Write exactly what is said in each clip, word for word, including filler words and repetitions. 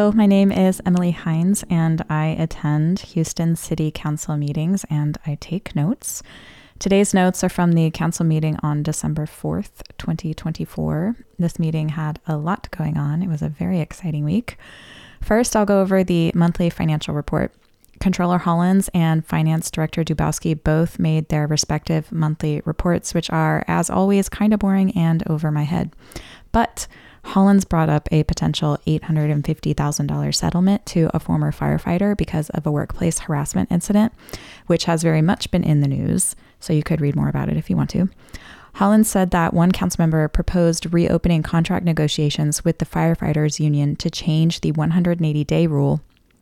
Hello, my name is Emily Hines, and I attend Houston City Council meetings and I take notes. Today's notes are from the council meeting on December fourth, twenty twenty-four. This meeting had a lot going on. It was a very exciting week. First, I'll go over the monthly financial report. Controller Hollins and Finance Director Dubowski both made their respective monthly reports, which are, as always, kind of boring and over my head. But Hollins brought up a potential eight hundred fifty thousand dollars settlement to a former firefighter because of a workplace harassment incident, which has very much been in the news, so you could read more about it if you want to. Hollins said that one council member proposed reopening contract negotiations with the firefighters union to change the one hundred eighty day rule,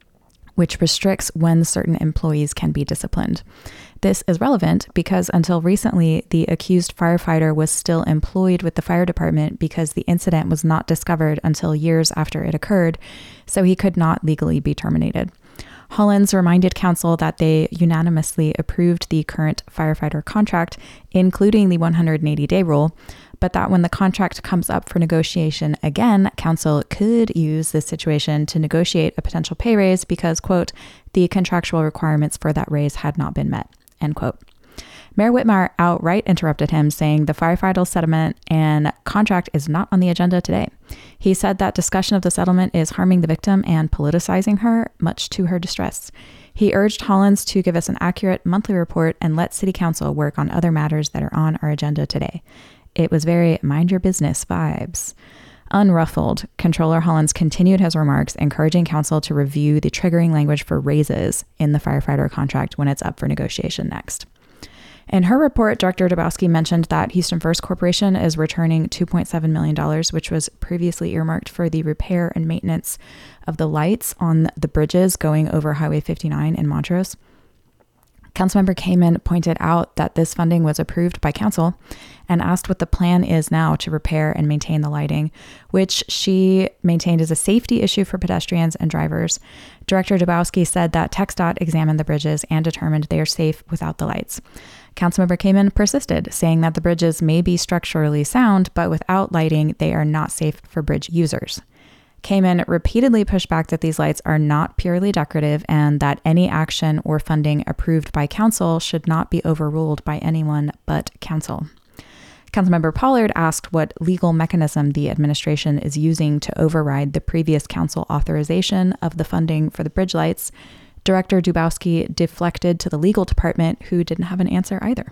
which restricts when certain employees can be disciplined. This is relevant because until recently, the accused firefighter was still employed with the fire department because the incident was not discovered until years after it occurred, so he could not legally be terminated. Hollins reminded council that they unanimously approved the current firefighter contract, including the one hundred eighty day rule, but that when the contract comes up for negotiation again, council could use this situation to negotiate a potential pay raise because, quote, the contractual requirements for that raise had not been met, end quote. Mayor Whitmire outright interrupted him, saying the firefighter settlement and contract is not on the agenda today. He said that discussion of the settlement is harming the victim and politicizing her, much to her distress. He urged Hollins to give us an accurate monthly report and let City Council work on other matters that are on our agenda today. It was very mind your business vibes. Unruffled, Controller Hollins continued his remarks, encouraging council to review the triggering language for raises in the firefighter contract when it's up for negotiation next. In her report, Director Dubowski mentioned that Houston First Corporation is returning two point seven million dollars, which was previously earmarked for the repair and maintenance of the lights on the bridges going over Highway fifty-nine in Montrose. Councilmember Kamen pointed out that this funding was approved by council and asked what the plan is now to repair and maintain the lighting, which she maintained is a safety issue for pedestrians and drivers. Director Dubowski said that TxDOT examined the bridges and determined they are safe without the lights. Councilmember Kamen persisted, saying that the bridges may be structurally sound, but without lighting, they are not safe for bridge users. Kamen repeatedly pushed back that these lights are not purely decorative and that any action or funding approved by council should not be overruled by anyone but council. Councilmember Pollard asked what legal mechanism the administration is using to override the previous council authorization of the funding for the bridge lights. Director Dubowski deflected to the legal department, who didn't have an answer either.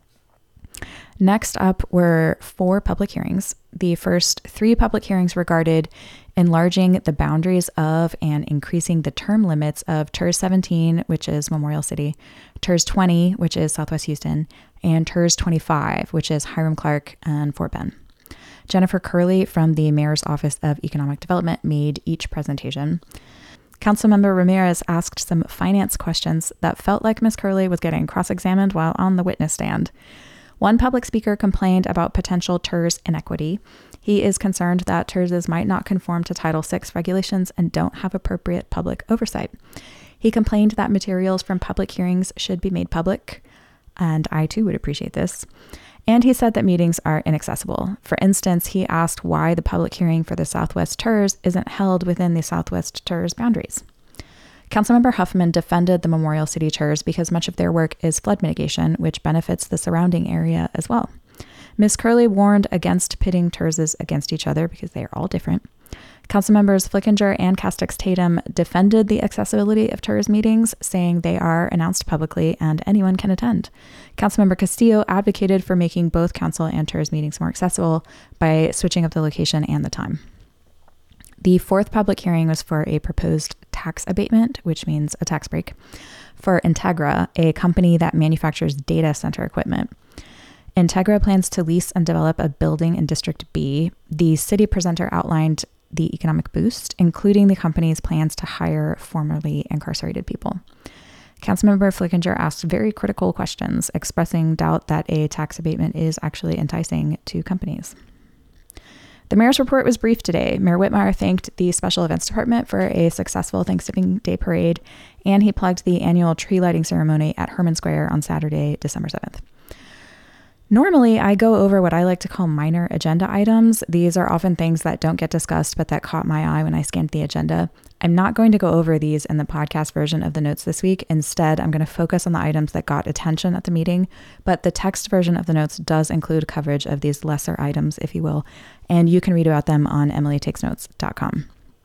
Next up were four public hearings. The first three public hearings regarded enlarging the boundaries of and increasing the term limits of T E R S seventeen, which is Memorial City, T E R S twenty, which is Southwest Houston, and T E R S twenty-five, which is Hiram Clark and Fort Bend. Jennifer Curley from the Mayor's Office of Economic Development made each presentation. Councilmember Ramirez asked some finance questions that felt like Miz Curley was getting cross-examined while on the witness stand. One public speaker complained about potential T E R S inequity. He is concerned that T E R Ss might not conform to Title six regulations and don't have appropriate public oversight. He complained that materials from public hearings should be made public, and I too would appreciate this. And he said that meetings are inaccessible. For instance, he asked why the public hearing for the Southwest T E R S isn't held within the Southwest T E R S boundaries. Councilmember Huffman defended the Memorial City T E R S because much of their work is flood mitigation, which benefits the surrounding area as well. Miz Curley warned against pitting T E R Ss against each other because they are all different. Councilmembers Flickinger and Castex Tatum defended the accessibility of T E R S meetings, saying they are announced publicly and anyone can attend. Councilmember Castillo advocated for making both council and T E R S meetings more accessible by switching up the location and the time. The fourth public hearing was for a proposed tax abatement, which means a tax break, for Integra, a company that manufactures data center equipment. Integra plans to lease and develop a building in District B. The city presenter outlined the economic boost, including the company's plans to hire formerly incarcerated people. Councilmember Flickinger asked very critical questions, expressing doubt that a tax abatement is actually enticing to companies. The mayor's report was brief today. Mayor Whitmire thanked the Special Events Department for a successful Thanksgiving Day parade, and he plugged the annual tree lighting ceremony at Herman Square on Saturday, December seventh. Normally, I go over what I like to call minor agenda items. These are often things that don't get discussed, but that caught my eye when I scanned the agenda. I'm not going to go over these in the podcast version of the notes this week. Instead, I'm going to focus on the items that got attention at the meeting, but the text version of the notes does include coverage of these lesser items, if you will, and you can read about them on emily takes notes dot com.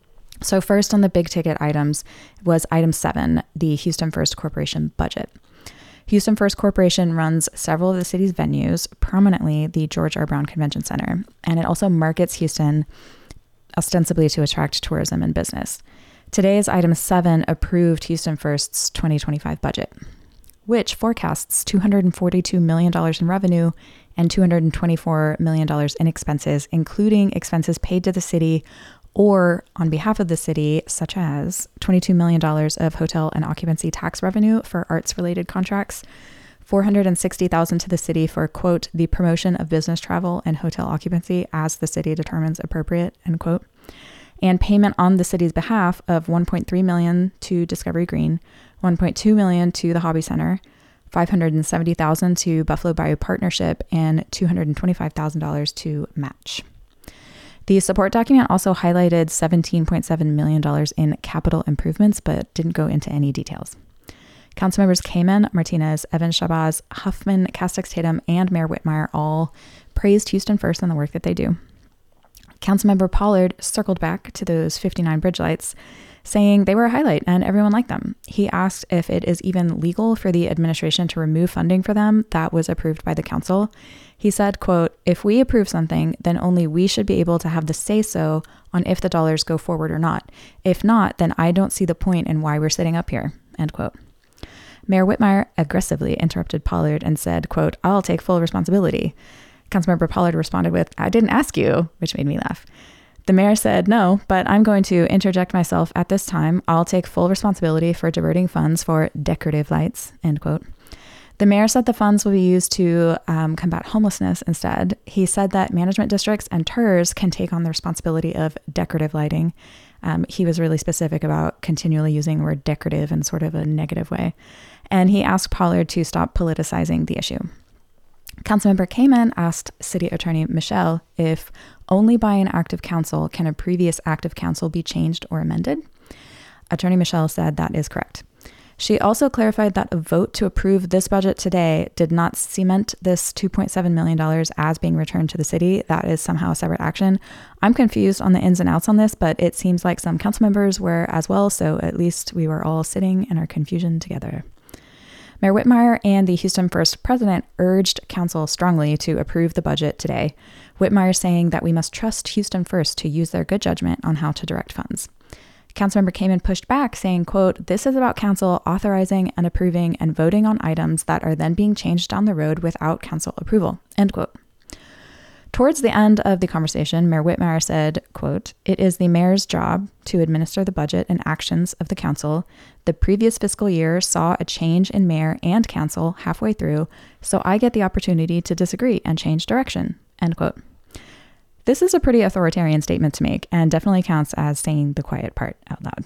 So first on the big ticket items was item seven, the Houston First Corporation budget. Houston First Corporation runs several of the city's venues, prominently the George R. Brown Convention Center, and it also markets Houston ostensibly to attract tourism and business. Today's item seven approved Houston First's twenty twenty-five budget, which forecasts two hundred forty-two million dollars in revenue and two hundred twenty-four million dollars in expenses, including expenses paid to the city or on behalf of the city, such as twenty-two million dollars of hotel and occupancy tax revenue for arts-related contracts, four hundred sixty thousand dollars to the city for, quote, the promotion of business travel and hotel occupancy as the city determines appropriate, end quote, and payment on the city's behalf of one point three million dollars to Discovery Green, one point two million dollars to the Hobby Center, five hundred seventy thousand dollars to Buffalo Bayou Partnership, and two hundred twenty-five thousand dollars to Match. The support document also highlighted seventeen point seven million dollars in capital improvements, but didn't go into any details. Councilmembers Kamen, Martinez, Evans Shabazz, Huffman, Castex Tatum, and Mayor Whitmire all praised Houston First and the work that they do. Councilmember Pollard circled back to those fifty-nine bridge lights, saying they were a highlight and everyone liked them. He asked if it is even legal for the administration to remove funding for them that was approved by the council. He said, quote, if we approve something, then only we should be able to have the say-so on if the dollars go forward or not. If not, then I don't see the point in why we're sitting up here, end quote. Mayor Whitmire aggressively interrupted Pollard and said, quote, I'll take full responsibility. Councilmember Pollard responded with, I didn't ask you, which made me laugh. The mayor said, no, but I'm going to interject myself at this time. I'll take full responsibility for diverting funds for decorative lights, end quote. The mayor said the funds will be used to um, combat homelessness instead. He said that management districts and T E R S can take on the responsibility of decorative lighting. Um, he was really specific about continually using the word decorative in sort of a negative way. And he asked Pollard to stop politicizing the issue. Councilmember Kamen asked City Attorney Michelle if only by an act of council can a previous act of council be changed or amended. Attorney Michelle said that is correct. She also clarified that a vote to approve this budget today did not cement this two point seven million dollars as being returned to the city. That is somehow a separate action. I'm confused on the ins and outs on this, but it seems like some council members were as well, so at least we were all sitting in our confusion together. Mayor Whitmire and the Houston First president urged council strongly to approve the budget today. Whitmire saying that we must trust Houston First to use their good judgment on how to direct funds. Councilmember Kamen pushed back, saying, quote, this is about council authorizing and approving and voting on items that are then being changed down the road without council approval, end quote. Towards the end of the conversation, Mayor Whitmire said, quote, it is the mayor's job to administer the budget and actions of the council. The previous fiscal year saw a change in mayor and council halfway through, so I get the opportunity to disagree and change direction, end quote. This is a pretty authoritarian statement to make and definitely counts as saying the quiet part out loud.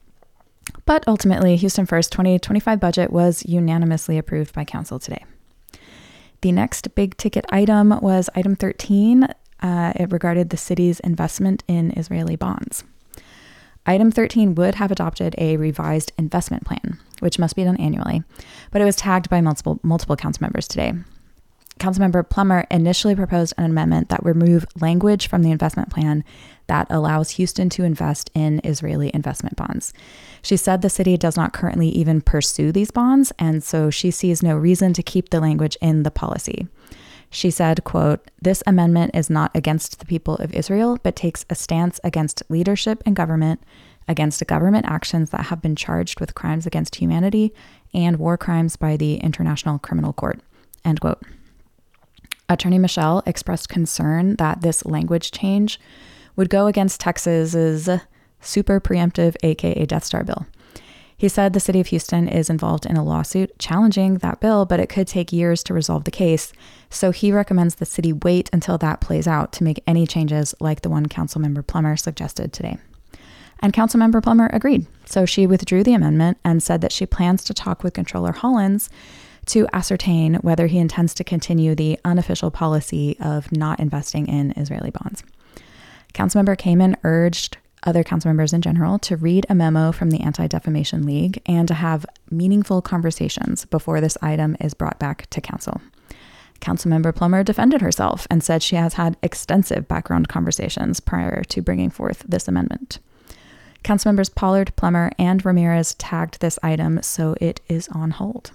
But ultimately, Houston First twenty twenty-five budget was unanimously approved by council today. The next big ticket item was item thirteen. Uh, it regarded the city's investment in Israeli bonds. Item thirteen would have adopted a revised investment plan, which must be done annually, but it was tagged by multiple multiple council members today. Councilmember Plummer initially proposed an amendment that would remove language from the investment plan that allows Houston to invest in Israeli investment bonds. She said the city does not currently even pursue these bonds, and so she sees no reason to keep the language in the policy. She said, quote, this amendment is not against the people of Israel, but takes a stance against leadership and government, against government actions that have been charged with crimes against humanity and war crimes by the International Criminal Court, end quote. Attorney Michelle expressed concern that this language change would go against Texas's super preemptive, aka Death Star bill. He said the city of Houston is involved in a lawsuit challenging that bill, but it could take years to resolve the case. So he recommends the city wait until that plays out to make any changes like the one Councilmember Plummer suggested today. And Councilmember Plummer agreed. So she withdrew the amendment and said that she plans to talk with Controller Hollins to ascertain whether he intends to continue the unofficial policy of not investing in Israeli bonds. Councilmember Kamen urged other council members in general to read a memo from the Anti-Defamation League and to have meaningful conversations before this item is brought back to council. Councilmember Plummer defended herself and said she has had extensive background conversations prior to bringing forth this amendment. Councilmembers Pollard, Plummer, and Ramirez tagged this item, so it is on hold.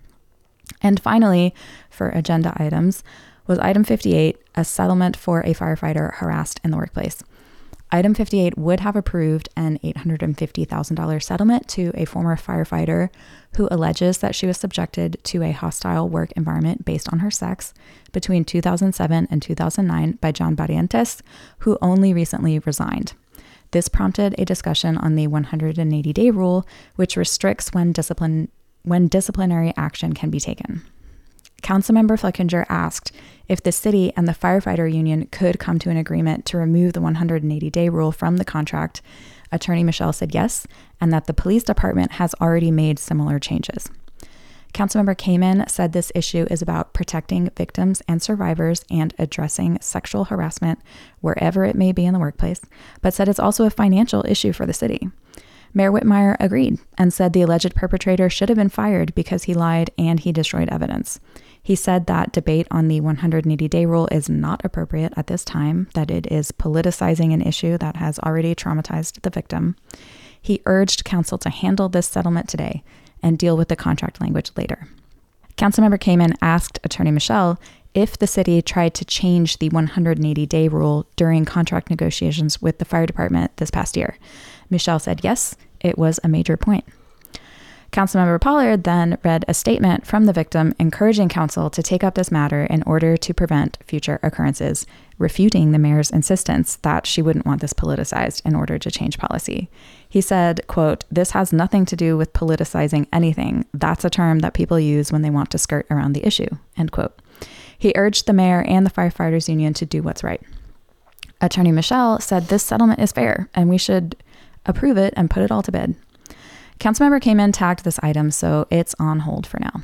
And finally, for agenda items, was item fifty-eight, a settlement for a firefighter harassed in the workplace. Item fifty-eight would have approved an eight hundred fifty thousand dollars settlement to a former firefighter who alleges that she was subjected to a hostile work environment based on her sex between two thousand seven and two thousand nine by John Barrientos, who only recently resigned. This prompted a discussion on the one hundred eighty day rule, which restricts when discipline when disciplinary action can be taken. Councilmember Flickinger asked if the city and the firefighter union could come to an agreement to remove the one hundred eighty day rule from the contract. Attorney Michelle said yes, and that the police department has already made similar changes. Councilmember Kamen said this issue is about protecting victims and survivors and addressing sexual harassment wherever it may be in the workplace, but said it's also a financial issue for the city. Mayor Whitmire agreed and said the alleged perpetrator should have been fired because he lied and he destroyed evidence. He said that debate on the one hundred eighty day rule is not appropriate at this time, that it is politicizing an issue that has already traumatized the victim. He urged council to handle this settlement today and deal with the contract language later. Councilmember Kamen asked Attorney Michelle if the city tried to change the one hundred eighty day rule during contract negotiations with the fire department this past year. Michelle said yes, it was a major point. Councilmember Pollard then read a statement from the victim encouraging council to take up this matter in order to prevent future occurrences, refuting the mayor's insistence that she wouldn't want this politicized in order to change policy. He said, quote, "This has nothing to do with politicizing anything. That's a term that people use when they want to skirt around the issue," end quote. He urged the mayor and the firefighters union to do what's right. Attorney Michelle said this settlement is fair and we should approve it and put it all to bed. Councilmember Kamen tagged this item, so it's on hold for now.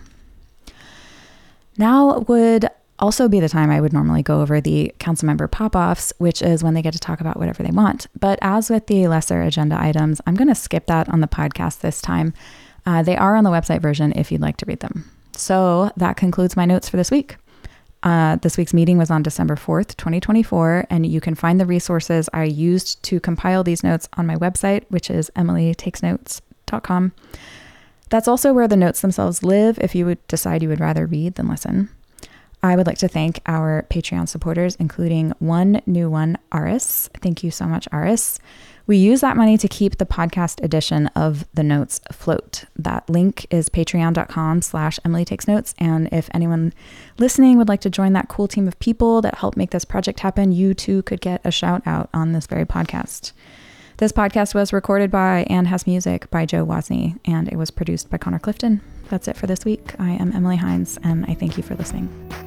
Now would also be the time I would normally go over the councilmember pop-offs, which is when they get to talk about whatever they want. But as with the lesser agenda items, I'm going to skip that on the podcast this time. Uh, they are on the website version if you'd like to read them. So that concludes my notes for this week. Uh, this week's meeting was on December fourth, twenty twenty-four, and you can find the resources I used to compile these notes on my website, which is emily takes notes dot com. That's also where the notes themselves live if you would decide you would rather read than listen. I would like to thank our Patreon supporters, including one new one, Aris. Thank you so much, Aris. We use that money to keep the podcast edition of the notes afloat. That link is patreon.com slash Emily Takes Notes. And if anyone listening would like to join that cool team of people that help make this project happen, you too could get a shout out on this very podcast. This podcast was recorded by and has music by Joe Wozni, and it was produced by Connor Clifton. That's it for this week. I am Emily Hines, and I thank you for listening.